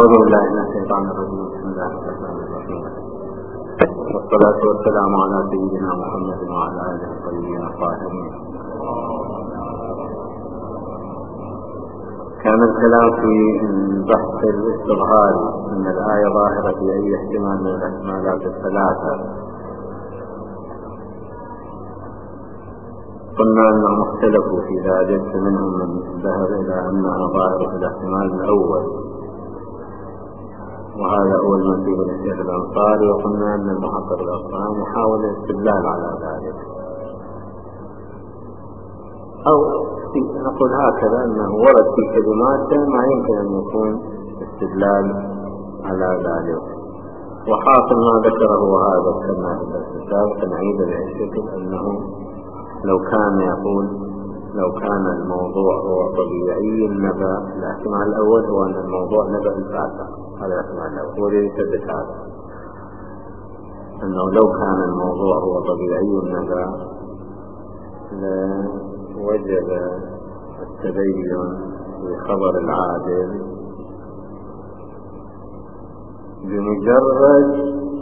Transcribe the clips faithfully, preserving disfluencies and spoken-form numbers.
أعوذ بالله من الشيطان الرجيم. بسم الله الرحمن الرحيم، والصلاة والسلام على سيدنا محمد وعلى آله الطيبين الطاهرين. كان الكلام في بحث الاستظهار أن الآية ظاهرة في أي احتمال من الاحتمالات الثلاثة. قلنا أنهم اختلفوا في ذلك، فمنهم من ذهب إلى أنها ظاهرة في الاحتمال الأول، وهذا هو المسيح للشيخ الأنصاري. وقلنا أن المحقق الأصفهاني يحاول الاستدلال على ذلك، أو نقول هكذا أنه ورد في كلمات ما يمكن أن يكون استدلال على ذلك. وحاصل ما ذكره وهذا كما في الدرس السابق نعيد بهالشكل، أنه لو كان يقول لو كان الموضوع هو طبيعي النبأ، الاحتمال الأول هو أن الموضوع نبأ الفاسق، هذا الاحتمال الأول هو الذي يثبت هذا، أنه لو كان الموضوع هو طبيعي النبأ لوجب التبين بخبر العادل بمجرد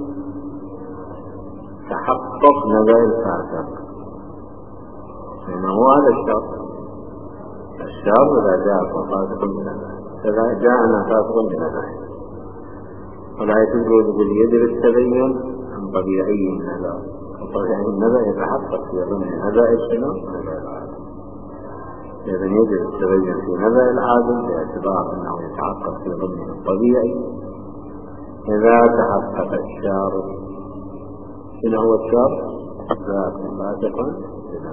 تحقق نبأ الفاسق، لأنه هذا الشرط. الشرط إذا جاء فاسق بنبأ، إذا جاءنا فاسق بنبأ، ولا يجوز باليد التبين عن طبيعي النبأ. طبيعي النبأ يتحقق في ضمن نبأ الشنو نبأ العادل، إذا يجب التبين في نبأ العادل باعتبار أنه يتحقق في ضمن الطبيعي. إذا تحقق الشرط، شنو هو الشرط؟ ذاك فاسق.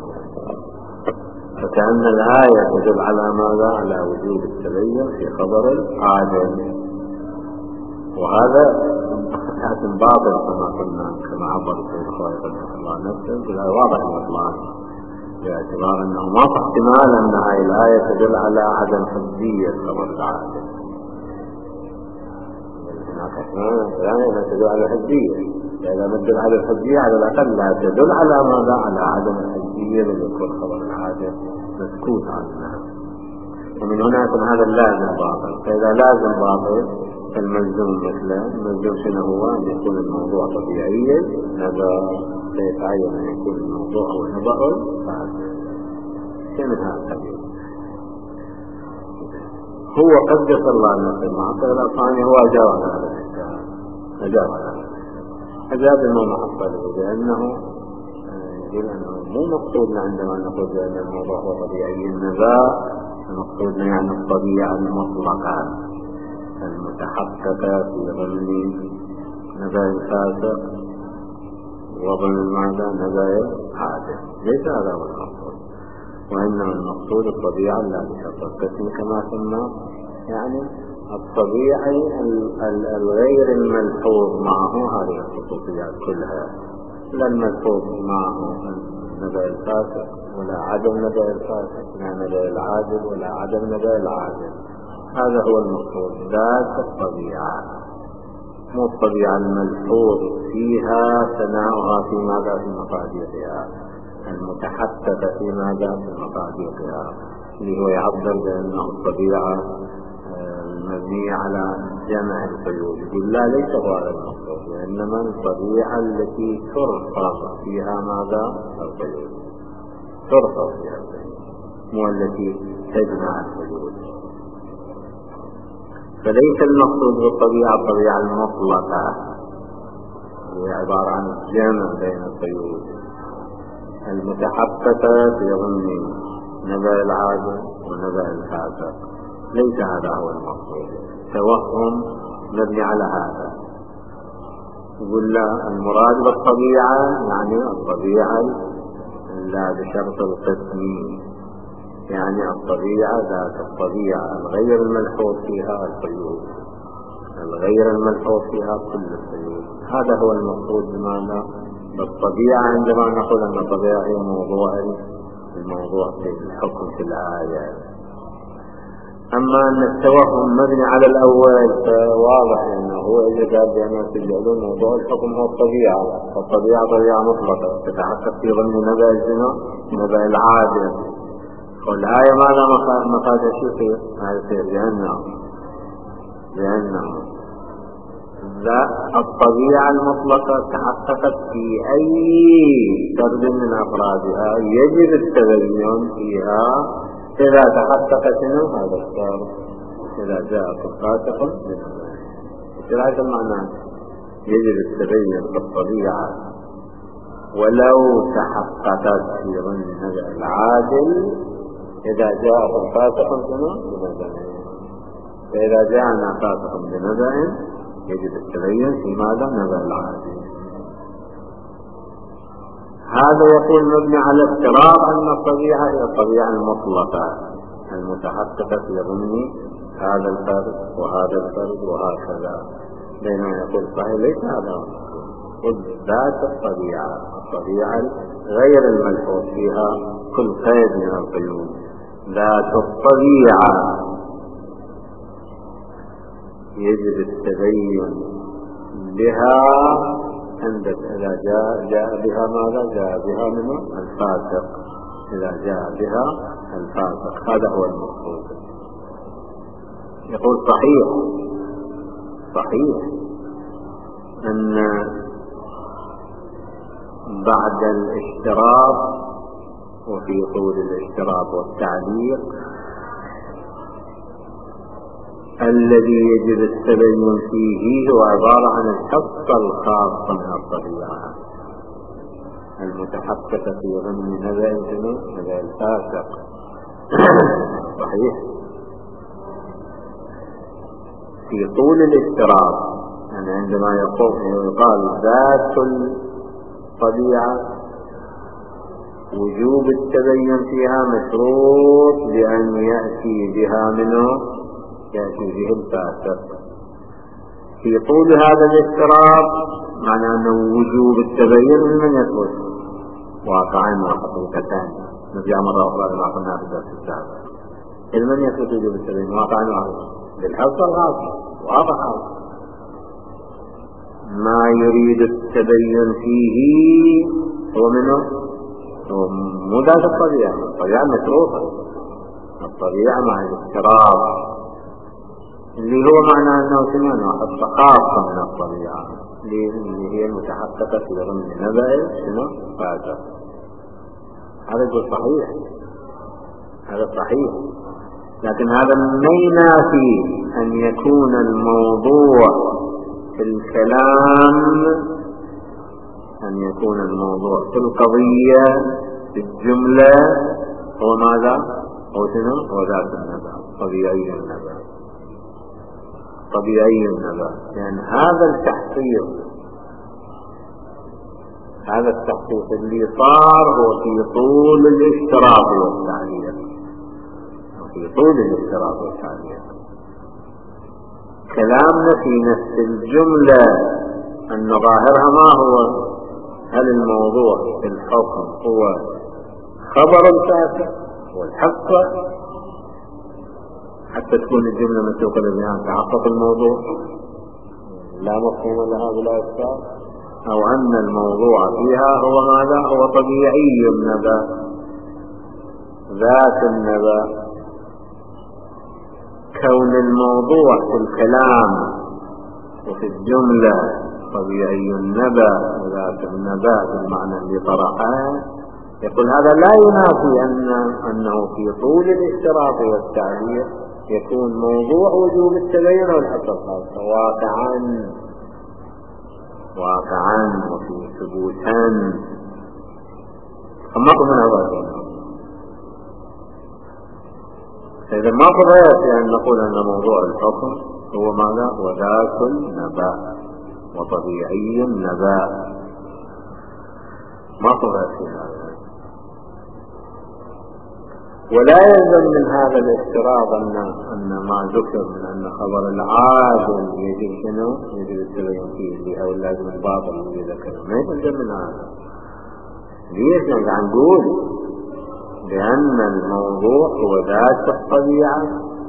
فكأن الآية تدل على ماذا؟ على وجود التبين في خبر العادل، وهذا حكم باطل كما قلنا، كما عبر السيد خالد رحمه الله نفسه بلا واضح الإطلاق، باعتبار أنه ما في احتمال أن هذه الآية تدل على عدم حجية خبر العادل. هناك احتمال ثاني أنها تدل على الحجية، إذا ما تدل على الحجية على الأقل لا تدل على ماذا؟ على عدم الحجية ليكون خبر العادل مسكوت عنها. ومن هنا يكون هذا اللازم باطل. فإذا لازم باطل فالملزوم مثله الملزوم شنو هو؟ أن يكون الموضوع طبيعيا نبأ، فيتعين أن يكون الموضوع هو نبأ فاسد. كم هذا القبيل هو قدس الله نفسه المعقل الأصاني، هو أجاب على هذا الإشكال، أجاب على هذا أجاب إنه محصل، لأنه يقول أنه مو مقصودنا عندما نقول بأن الموضوع هو طبيعي النبأ، مقصودنا يعني الطبيعة المطلقة المتحققة في ضمن نبأ الفاسق وضمن ماذا؟ نبأ العادل. ليس هذا هو المقصود، وإنما المقصود الطبيعة التي تتصل كما قلنا، يعني الطبيعي الغير الملحوظ معه هذه الخصوصيات كلها، لا الملحوظ معه نبأ الفاسق ولا عدم نبأ الفاسق، لا نبأ العادل ولا عدم نبأ العادل. هذا هو المقصود، ذات الطبيعة، مو الطبيعة الملحوظ فيها ثناؤها في ماذا؟ في مقاديرها المتحققة في ماذا؟ في مقاديرها، اللي هو يعبر بأنه الطبيعة المبنية على جمع القيود. يقول لا، ليس هو هذا المقصود، وإنما الطبيعة التي ترفض فيها ماذا؟ القيود، ترفض فيها القيود، مو التي تجمع القيود. فليس المقصود بالطبيعة الطبيعة المطلقة، هي عبارة عن الجمع بين القيود المتحققة في ضمن نبأ العادل ونبأ الفاسق. ليس هذا هو المقصود، توهم مبني على هذا. يقول لا، المراد بالطبيعة يعني الطبيعة لا بشرط القسم، يعني الطبيعة ذات الطبيعة الغير الملحوظ فيها القيود، الغير الملحوظ فيها كل القيود. هذا هو المقصود بمعنى بالطبيعة عندما نقول أن الطبيعة هي موضوع الموضوع في الحكم في الآية. أما أن التوهم مبني على الأول فواضح أنه هو إذا قال بأنه تجعلون موضوع الحكم هو الطبيعة، فالطبيعة طبيعة مطلقة تتحقق في ضمن نبأ الزنا نبأ العادل. والآية ماذا مقادة شو فيه؟ هذا يصير جهنم، لأنه الطبيعة المطلقة تحققت في أي فرد من أفرادها يجب التبين فيها إذا تحقق شنو هذا الشرط، إذا جاء فاسق بنبأ. هذا المعنى، يجب التبين في الطبيعة ولو تحققت في ظن النبأ العادل إذا جاء فاسق بنبأ. فإذا جاءنا فاسق بنبأ يجب التبين في ماذا؟ نبأ العادل. هذا يقول مبني على افتراض أن الطبيعة هي الطبيعة المطلقة المتحققة في ضمن هذا الفرد وهذا الفرد وهكذا، بينما يقول صحيح ليس هذا قل ذات الطبيعة، الطبيعة غير الملحوظ فيها كل قيد من القيود، ذات الطبيعة يجب التبين بها عندك إذا جاء, جاء بها ماذا؟ جاء بها منه الفاسق، إذا جاء بها الفاسق. هذا هو المقصود. يقول صحيح صحيح أن بعد الاشتراط وفي طول الاشتراط والتعليق الذي يجب التبين فيه هو عبارة عن الحصة الخاصة من الطبيعة المتحققة في ضمن نبأ نبأ الفاسق. صحيح في طول الاشتراط، يعني عندما يقال ذات الطبيعة وجوب التبين فيها مشروط بأن يأتي بها منه يأتي به الفاسق. في طول هذا الاشتراط معنى أنه وجوب التبين من يثبت واقعا وحقيقتان، نرجع مرة أخرى لما قلنا في الدرس السابق. من يثبت وجوب التبين واقعا وحقيقتان بالحصة الغاصة واضحة. ما يريد التبين فيه هو منه هو مو ذات الطبيعة، الطبيعة مشروطة، الطبيعة مع الاشتراط اللي هو معنى أنه سمعنا حصة خاصة من الطبيعة اللي هي المتحققة في ضمن نبأ شنو فاسق. هذا يقول صحيح، هذا صحيح، لكن هذا ما ينافي أن يكون الموضوع في الكلام، أن يكون الموضوع في القضية في الجملة هو ماذا؟ هو شنو؟ هو ذات النبأ، طبيعي النبأ، طبيعي النبأ. لأن هذا التحقيق هذا التحقيق اللي صار هو في طول الاشتراط والتعليق، في طول الاشتراط والتعليق. كلامنا في نفس الجملة أن ظاهرها ما هو؟ هل الموضوع في الحكم هو خبر الفاسق والحق حتى تكون الجملة مسوقة للبيان تحقق الموضوع لا مفهوم لهذا الأسباب، أو أن الموضوع فيها هو ماذا؟ هو طبيعي النبأ ذات النبأ. كون الموضوع في الكلام وفي الجملة طبيعي النبأ وذات النبأ بالمعنى اللي طرحه، يقول هذا لا ينافي أن أنه في طول الاشتراط والتعليق يكون موضوع وجوب التبين والحصة الخاصة واقعا واقعا وفي ثبوتا. فما من هذا إذا ما قضيت أن نقول أن موضوع الحكم هو ماذا؟ هو ذات النبأ وطبيعي النبأ، ما قضيت في هذا. ولا يلزم من هذا الافتراض أن أن ما ذكر من أن خبر العادل يجب شنو؟ يجب التبين فيه أو اللازم الباطل اللي ذكره، ما يلزم من هذا. ليش نرجع نقول لأن الموضوع هو ذات الطبيعة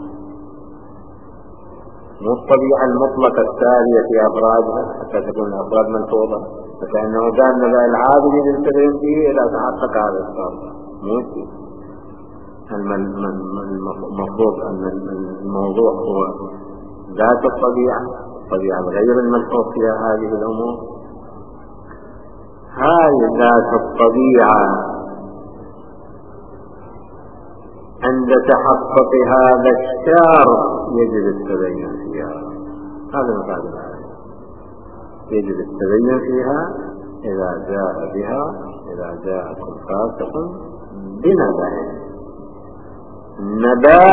مو الطبيعة المطلقة التالية في أفرادها حتى تكون الأفراد ملحوظة، فكأنه كان نبأ العادل يجب التبين فيه إذا تحقق هذا الشرط. مو المفروض أن الموضوع هو ذات الطبيعة، الطبيعة غير الملحوظ فيها هذه الأمور. هاي ذات الطبيعة عند تحقق هذا الشرط يجب التبين فيها. هذا مفاد الآية، يجب التبين فيها إذا جاء بها إذا جاءكم فاسق بنبأ. النبأ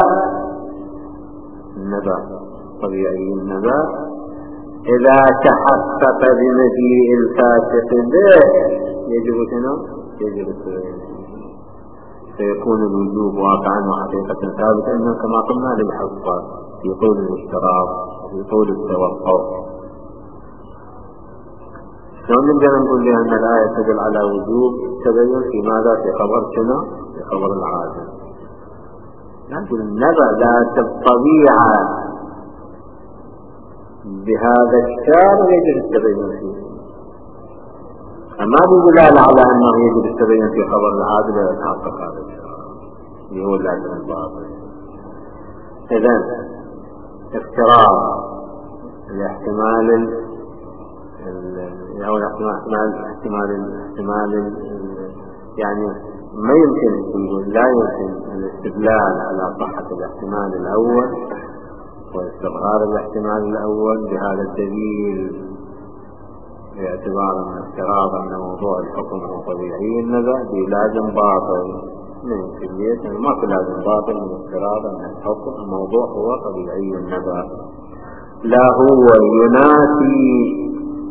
النبأ طبيعي النبأ إذا تحقق بمجيء الفاسق به يجب شنو؟ يجب التبين، فيكون الوجوب واقعا وحقيقة ثابتا إنه كما قلنا للحصة في طول الاشتراط وفي طول التوقف. شلون نقدر نقول بأن الآية تدل على وجوب التبين في ماذا؟ في خبر شنو؟ في خبر العادل. لكن النبأ ذات الطبيعة بهذا الشان يجب التبين فيه، أما بدلالة على أنه يجب التبين في خبر العادل ويتحقق هذا الشان اللي هو اللازم الباطل. إذن افتراض الاحتمال أو الاحتمال احتمال احتمال يعني ما يمكن نقول لا يمكن الاستدلال على صحة الاحتمال الأول واستظهار الاحتمال الأول بهذا الدليل باعتبار أن افتراض أن موضوع الحكم هو طبيعي النبأ بلازم باطل من كلية ما في لازم باطل من افتراض أن الحكم الموضوع هو طبيعي النبأ. لا هو ينافي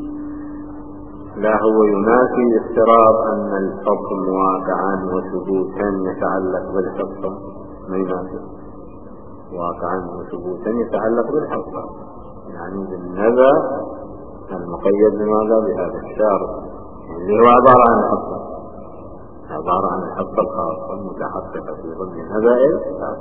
لا هو ينافي افتراض أن الحكم واقعا وثبوتا يتعلق بالحكم، ما ينافي واقعا وثبوتا يتعلق بالحكم، يعني بالنبأ المقيد بماذا؟ بهذا الشرط اللي هو عبارة عن الحكم، عبارة عن الحكم الخاصة المتحققة في ضمن نبأ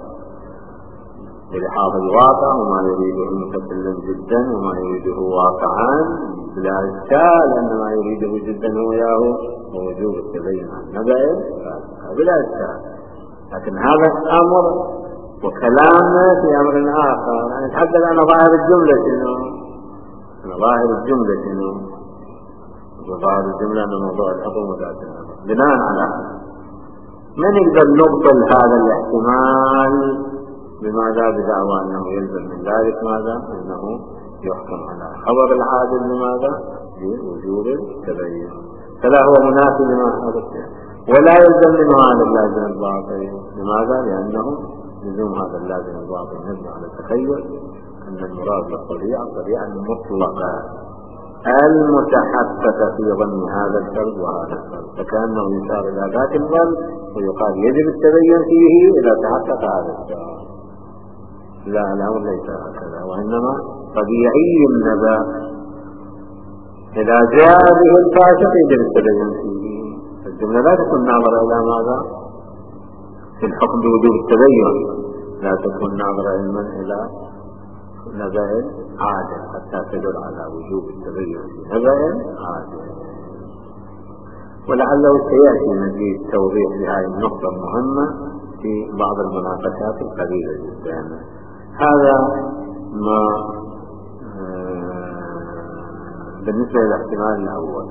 بلحاظ الواقع وما يريده متكلم جدا وما يريده واقعا بلا إشكال أن ما يريده جدا هو ياهو ووجوب التبين عن نبأ بلا إشكال. لكن هذا أمر وكلامنا في أمر آخر، يعني نتحدث عن ظاهر الجملة شنو؟ ظاهر الجملة شنو؟ ظاهر الجملة أن موضوع الحكم وذات الأمر. بناء على ما نقدر نبطل هذا الاحتمال بماذا؟ بدعوى أنه يلزم من ذلك ماذا؟ أنه يحكم على خبر العادل لماذا؟ بوجوب التبين، فلا هو منافي لما هذا الشيء ولا يلزم منه هذا اللازم الباطل. لماذا؟ لأنه لزوم هذا اللازم الباطل نبني على التخيل أن المراد بالطبيعة الطبيعة المطلقة المتحققة في ظن هذا الفرد وهذا الفرد، فكأنه يشار إلى ذات الظن ويقال يجب التبين فيه إذا تحقق هذا الشيء. لا، الأمر ليس هكذا، وإنما طبيعي النبأ إذا جاء به الفاسق يجب التبين فيه. الجملة لا تكون ناظرة إلى ماذا؟ في الحكم بوجوب التبين لا تكون ناظرة علما إلى نبأ عادل حتى تدل على وجوب التبين في نبأ عادل. ولعله سيأتي مزيد توضيح لهذه النقطة المهمة في بعض المناقشات القليلة جدا. هذا ما بالنسبة للاحتمال الأول.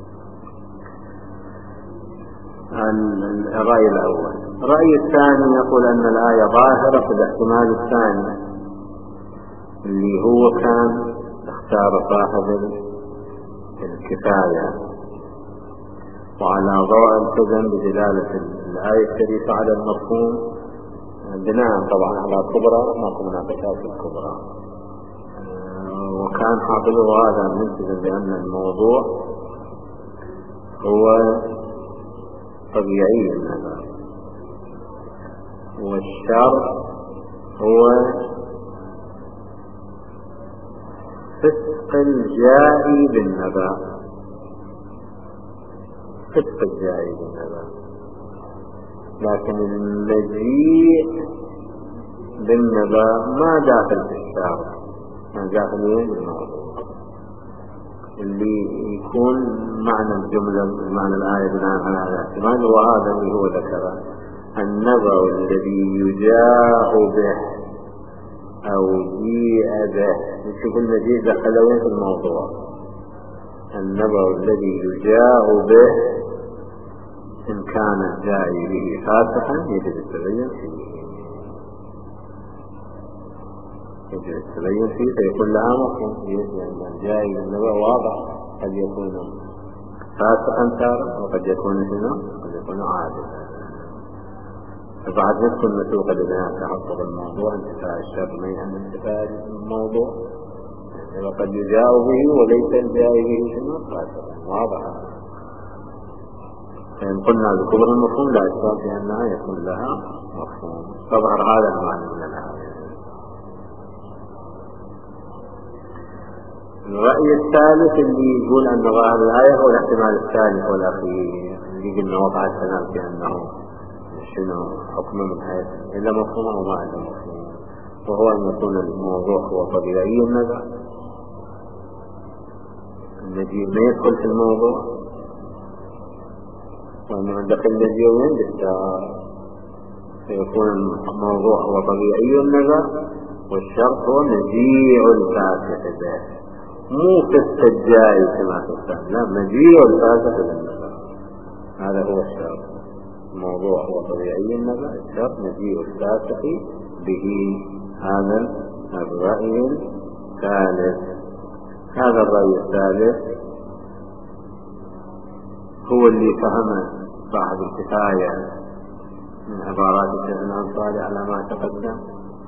الرأي الأول. الرأي الثاني يقول أن الآية ظاهرة في الاحتمال الثاني اللي هو كان اختار صاحب الكفاية، وعلى ضوء التزم بدلالة الآية الشريفة على المفهوم بناء طبعا على كبرى ماكو مناقشات الكبرى، وكان حاصله هذا ملتزم بأن الموضوع هو طبيعي النبأ والشر هو فسق الجائي بالنبأ، فسق الجائي بالنبأ، لكن المجيء بالنبأ ما داخل في الشر، ما داخل بالموضوع اللي يكون معنى الجملة معنى الآية بناء على هذا الاحتمال. وهذا اللي هو ذكره النبأ الذي يجاء به أو جيء به. نشوف المجيء دخلوا في الموضوع. النبأ الذي يجاء به إن كان الجاء به فاسقا يجب التبين فيه، يجب التبين فيه فيكون لها مفهوم، لأن الجاء النبأ واضح، قد يكون فاسقا تارا وقد يكون شنو؟ قد يكون عادلا. فبعد ندخل نسوق لبناء تحقق الموضوع انتفاء الشر ميئا من انتفاء الموضوع، وقد يجاء به وليس الجاء به شنو؟ فاسقا واضح. فإن قلنا بكبر المفهوم لا إشكال في أنها يكون لها مفهوم. تظهر هذا المعنى من الآية. الرأي الثالث اللي يقول أن ظاهر الآية هو الاحتمال الثالث والأخير، اللي قلنا وضع السلام في أنه شنو حكم من حيث إلا مفهوم أو ما إلا مفهوم، وهو أن يكون الموضوع هو طبيعي النزع، النجيب ما يدخل في الموضوع، وأن من دخل النجيب بالشرط فيكون الموضوع هو طبيعي النزع، والشرط هو نجيع الفاسق به، مو كالسجاي كما تفهم، لا، نجيع الفاسق بالنزع، هذا هو الشرط. الموضوع هو طبيعي النزع، الشرط نجيع الفاسق به. هذا الرأي الثالث. هذا الرأي الثالث هو اللي فهم صاحب الكفاية من عبارات الشيخ الأنصاري على ما تقدم،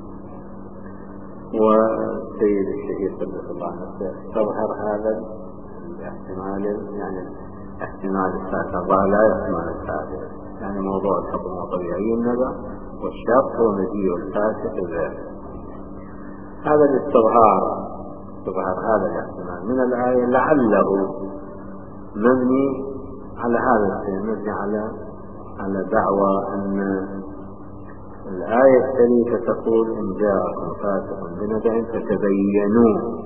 والسيد الشهيد قدس الله نفسه تظهر هذا الاحتمال، يعني احتمال الثالث. الله لا يحتمل الثالث، يعني موضوع الحكم هو طبيعي النزع، والشرط هو مجيء الفاسق به. هذا الاستظهار تظهر هذا الاحتمال من الآية، لعله مبني على هذا الشيء، مبني على على دعوى أن الآية الشريفة تقول إن جاءكم فاسق بنبأ فتبينوا.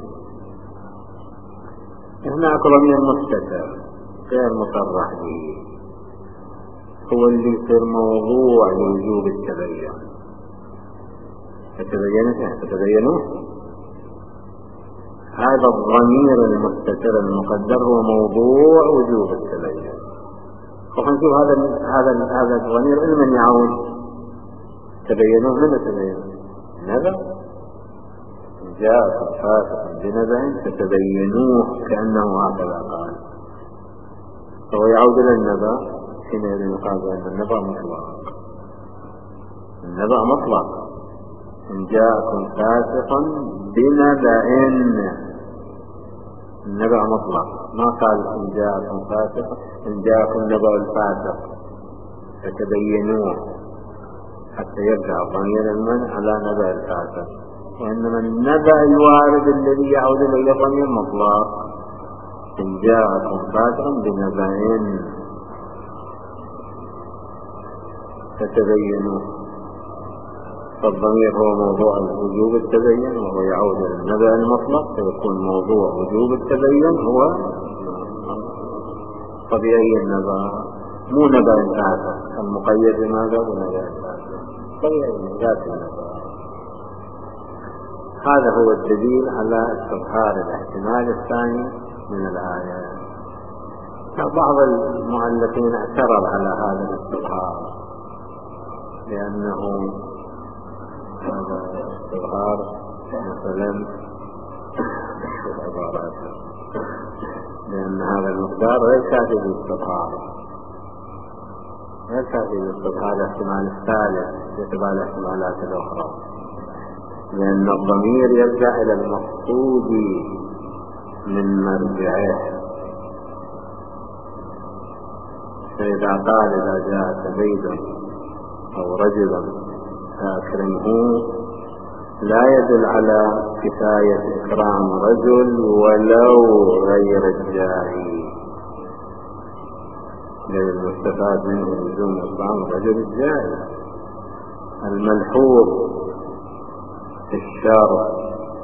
هناك ضمير مستتر غير مصرح به هو اللي يصير موضوع لوجوب التبين. فتبينوا فتبينوا هذا الضمير المستتر المقدر هو موضوع وجوب التبين. وخنشوف هذا هذا هذا الضمير من يعود تبينوه من تبينوه نبأ جاءكم فاسق بنبأ فتبينوه كأنه هكذا قال، فهو يعود إلى النبأ حينئذ يقال أن النبأ مطلق. النبأ مطلق. إن جاءكم فاسق بنبأ، النبأ مطلق، ما قال إن جاءكم فاسق، إن جاءكم نبأ الفاسق فتبينوه حتى يرجع ضمير المن على نبأ الفاسق، وإنما النبأ الوارد الذي يعود إلى ضمير مطلق. إن جاءكم فاسق بنبأ فتبينوه، فالضمير هو موضوع وجوب التبين وهو يعود إلى النبأ المطلق، فيكون موضوع وجوب التبين هو طبيعي النبأ، مو نبأ الفاسق المقيد بماذا؟ بنبأ الفاسق طبيعي ذات النبأ. هذا هو الدليل على استظهار الاحتمال الثاني من الآية. بعض المؤلفين اعترض على هذا الاستظهار لأنه هذا الاستظهار مثلا في عبارات، لأن هذا المقدار غير كافي للاستظهار، غير كافي للاستظهار الاحتمال الثالث باعتبار الاحتمالات الأخرى، لأن الضمير يرجع إلى المقصود من مرجعه. فإذا قال إذا جاء زيد أو رجل فأكرمه لا يدل على كفاية إكرام رجل ولو غير الجاهي، لأن المستفاد منه لزوم إكرام رجل الجاهي. الملحوظ في الشرع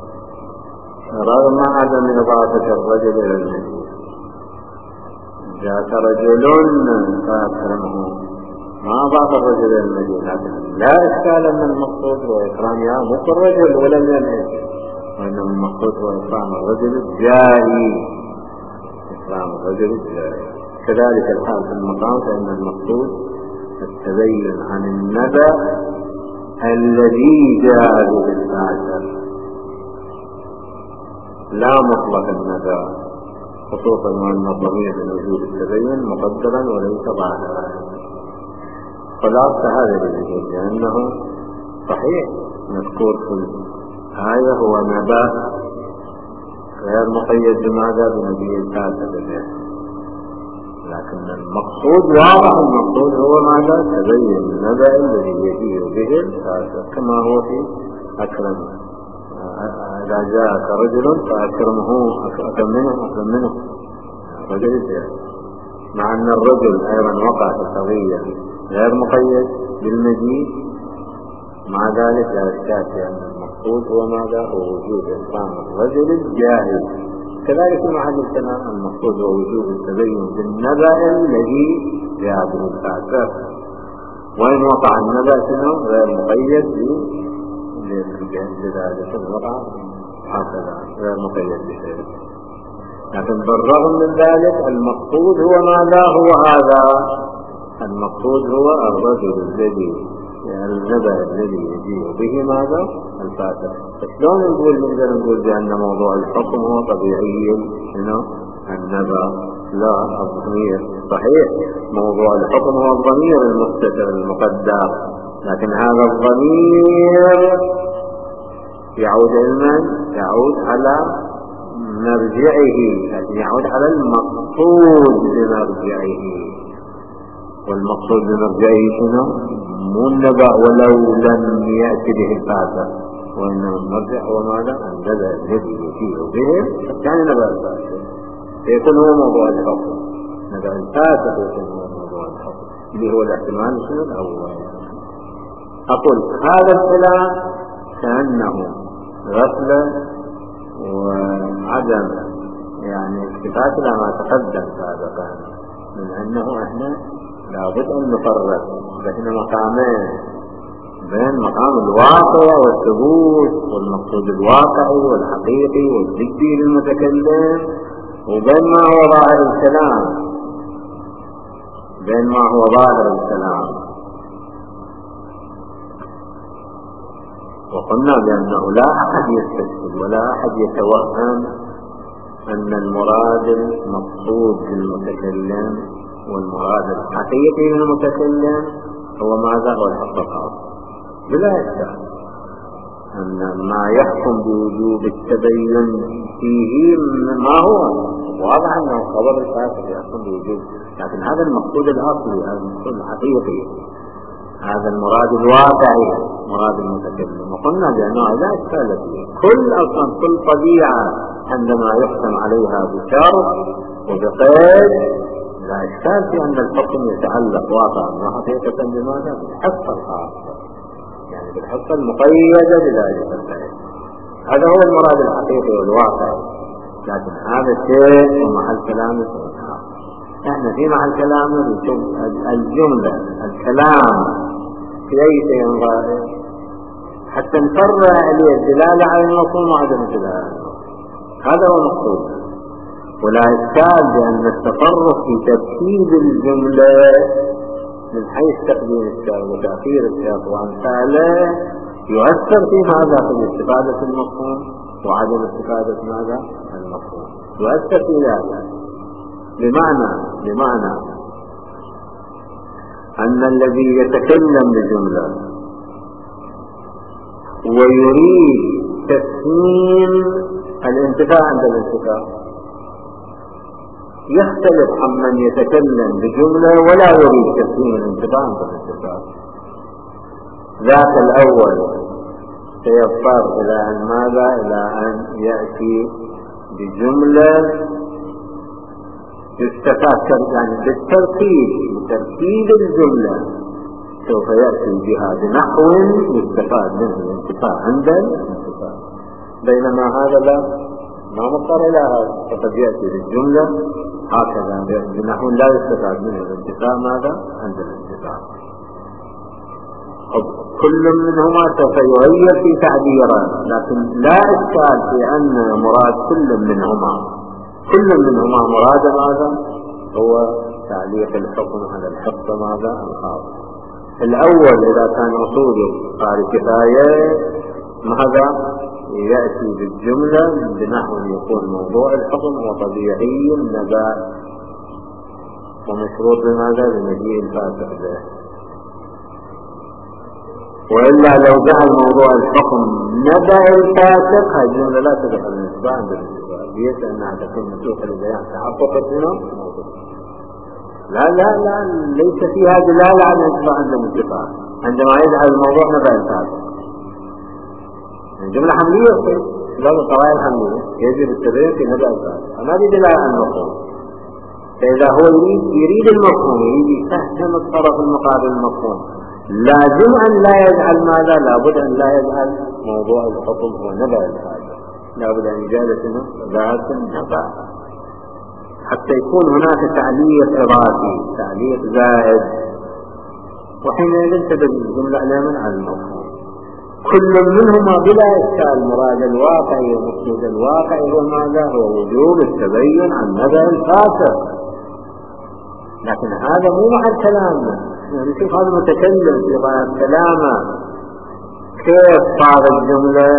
رغم عدم إضافة الرجل إلى المجهول، جاءك رجل فأكرمه ما أضاف الرجل إلى المجهول، لا إشكال أن المقصود هو إكرامها مو الرجل ولم ينهي، وإنما المقصود هو إكرام الرجل الجاري، إكرام الرجل الجاري. كذلك الحال في المقام، فإن المقصود التبين عن النبأ الذي جاء به الآثر، لا مطلق النبأ، خصوصا وأن الضمير من وجود التبين مقدرا وليس ظاهرا. خلاصة هذا الذي، لأنه صحيح مذكور في الآية هو نبأ غير مقيد بماذا؟ بنبي الآثر، لكن المقصود واضح، المقصود هو ماذا؟ تبين النبأ الذي يجيء به الآثر، كما هو في أكرم، إذا جاءك رجل فأكرمه، أكرم منه أكرم منه رجل الجاهل، مع أن الرجل أيضا وقع في قضية غير مقيد بالمجيء، مع ذلك لا إشكال في أن المقصود هو ماذا؟ هو وجود إكرام الرجل الجاهل. كذلك محل الكلام المقصود هو وجود التبين بالنبأ الذي جاء به الآثر، وإن وقع النبأ شنو غير مقيد لذلك الوضع هكذا غير مقيد بشيء، لكن بالرغم من ذلك المقصود هو ماذا؟ هو هذا المقصود هو الرجل الذي النبأ الذي يجيء به ماذا؟ الفاتح. شلون نقول نقدر نقول بأن موضوع الحكم هو طبيعي شنو النبأ؟ لا، الضمير صحيح موضوع الحكم هو الضمير المستتر المقدر، لكن هذا الضمير يعود علما يعود على مرجعه، يعود على المقصود بمرجعه، والمقصود بمرجعه شنو؟ مو النبأ ولو لم يأتي به الفاتح، وإنما المرجع هو ماذا؟ النبأ الذي يجيء به يعني نبأ الفاتح، فيكون هو موضوع الحكم، نبأ الفاتح يكون هو موضوع الحكم اللي هو الاحتمال شنو الأول. أقول هذا الكلام كأنه غفلة وعدم يعني التفات إلى ما تقدم سابقا، من أنه احنا لابد أن نفرق بين مقامين، بين مقام الواقع والثبوت والمقصود الواقعي والحقيقي والجدي للمتكلم، وبين ما هو ظاهر الكلام، بين ما هو ظاهر الكلام. وقلنا بأنه لا أحد يستشهد ولا أحد يتوهم أن المراد المقصود للمتكلم والمراد الحقيقي للمتكلم هو ماذا؟ هو الحق الخاص، بلا إشكال أن ما يحكم بوجوب التبين فيه ما هو واضح أنه خبر الفاتح يحكم بوجوب، لكن هذا المقصود الأصلي، هذا المقصود الحقيقي، هذا المراد الواقعي مراد المتكلم. وقلنا بأنه لا إشكال فيه، كل أصلا كل طبيعة عندما يحكم عليها بشرط وبقيد لا إشكال في أن الحكم يتعلق واقعا وحقيقة بماذا؟ بالحصة الخاصة، يعني بالحصة المقيدة بذلك القيد، هذا هو المراد الحقيقي والواقعي. لكن هذا الشيء ومحل كلامه احنا في محل كلامه نشوف الجملة الكلام في أي شيء غائب حتى نفرع عليه الدلالة على المفهوم وعدم الدلالة، هذا هو مقصود. ولا إشكال بأن التصرف في ترتيب الجملة من حيث تقديم الشرط وتأخير الشرط وأمثاله يؤثر في ماذا؟ في استفادة المفهوم وعدم استفادة ماذا؟ المفهوم، يؤثر في ذلك. بمعنى بمعنى أن الذي يتكلم بجملة ويريد تسميم الانتفاع عند الانتفاع يختلف عمن يتكلم بجملة ولا يريد تسميم الانتفاع عند الانتفاع. ذاك الأول سيضطر إلى أن ماذا؟ إلى أن يأتي بجملة يستفاد يعني بالترتيب، بترتيب الجملة سوف يأتي بها بنحو يستفاد منه الانتفاع عند الانتفاع، بينما هذا لا ما مضطر إلى هذا، فقد يأتي بالجملة هكذا بنحو لا يستفاد منه الانتفاع ماذا؟ عند الانتفاع. كل منهما سوف يغير في تعبيره، لكن لا إشكال في أن مراد كل منهما كل منهما مراد ماذا؟ هو تعليق الحكم على الحق ماذا؟ الخاص. الأول إذا كان مقصوده قال كفاية ماذا؟ يأتي بالجملة بنحو يكون موضوع الحكم هو طبيعي النبات ومشروط بماذا؟ بمجيء الفاسق به. وإلا لو جعل موضوع الحكم نبأ الفاسق هذه الجملة لا تدخل الانتباه عند الانتباه بيت أنها تكون مسوحة لبيان تحقق منه. لا لا لا ليس فيها دلالة على الانتباه عند الانتباه عندما يجعل الموضوع نبأ الفاسق. الجملة حملية في باب القواعد الحملية يجب التبرير في نبأ الفاسق، فما دي دلالة على المفهوم. فإذا هو يريد, يريد المفهوم يريد يفهم الطرف المقابل المفهوم لازم أن لا يجعل ماذا؟ لابد أن لا يجعل موضوع الحكم هو نبأ الفاسق، لابد أن يجعل ذات النبأ حتى يكون هناك تعليق إضافي تعليق زائد، وحينئذ تبدأ الجملة علما على المفهوم. كل منهما بلا إشكال مراد الواقعي ومقصود الواقعي هو ماذا؟ هو وجوب التبين عن نبأ الفاسق. لكن هذا مو محل كلامنا، يعني شوف هذا المتكلم في غاية كلامه كيف صار الجملة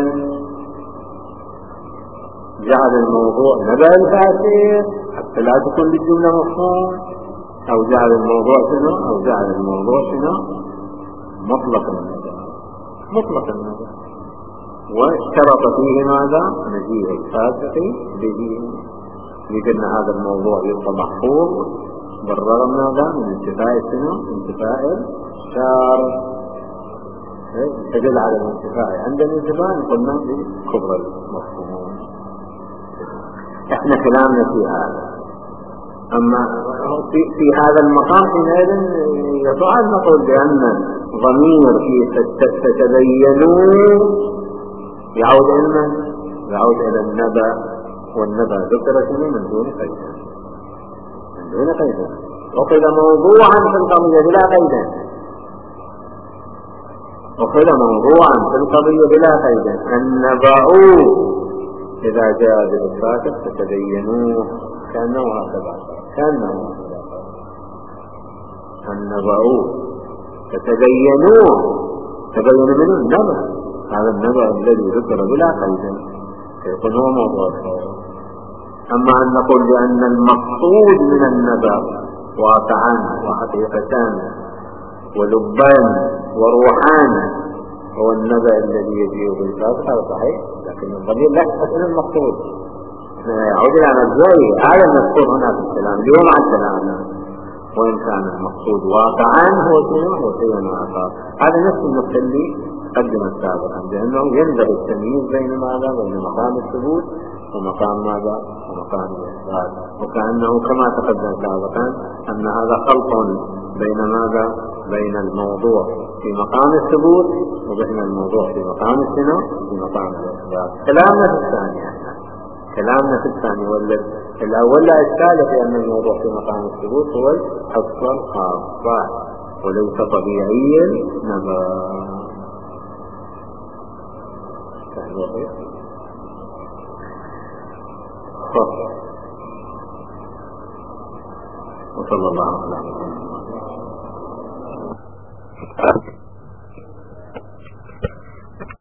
جعل الموضوع نبأ الفاسق حتى لا تكون للجملة مفهوم، أو جعل الموضوع شنو؟ أو جعل الموضوع شنو؟ مطلق النبأ مطلق النبأ، واشترط فيه ماذا؟ مجيء الفاسق به، لأن هذا الموضوع يبقى محفوظ بالرغم ماذا؟ من انتفاء شنو؟ انتفاء الشارع. تدل على الانتفاء عند الانتفاء قلنا بكبر المفهوم. احنا كلامنا في هذا. اما في, في هذا المقام حينئذ يصعد نقول بان ضمير في تتبينوا يعود الى يعود الى النبأ، والنبأ ذكر شنو؟ من دون قيد من دون قيد وقيل موضوعا في القضية بلا قيد وقيل موضوعا في القضية بلا قيد. النبأ إذا جاء بالفاسق فتبينوه كأنه هكذا كأنه هكذا النبأ فتبينوه تبين منه النبأ، هذا النبأ الذي ذكر بلا قيد يكون هو موضوع الحوار. أما أن نقول بأن المقصود من النبأ واقعان وحقيقتان ولبان وروحان هو النبأ الذي يجيء بالفاسق، هذا صحيح، لكن الضمير لا يحسن المقصود يعود إلى مجزئه. هذا المذكور هنا في الكلام اليوم عن كلامنا، وإن كان المقصود واقعان هو شيء هو شيء آخر. هذا نفس النقطة اللي قدمت سابقا بأنه ينبغي التمييز بين ماذا؟ بين مقام الثبوت ومقام ماذا؟ ومقام الإثبات، وكأنه كما تقدم سابقا أن هذا خلط بين ماذا؟ بين الموضوع في مقام الثبوت وبين الموضوع في مقام الشنو؟ في مقام الإثبات. كلامنا في الثانية كلامنا في الثاني والذي الأول لا إشكال في أن الموضوع في مقام الثبوت هو الحصر الخاصة وليس طبيعيا نبأ. وصلى الله عليه وسلم.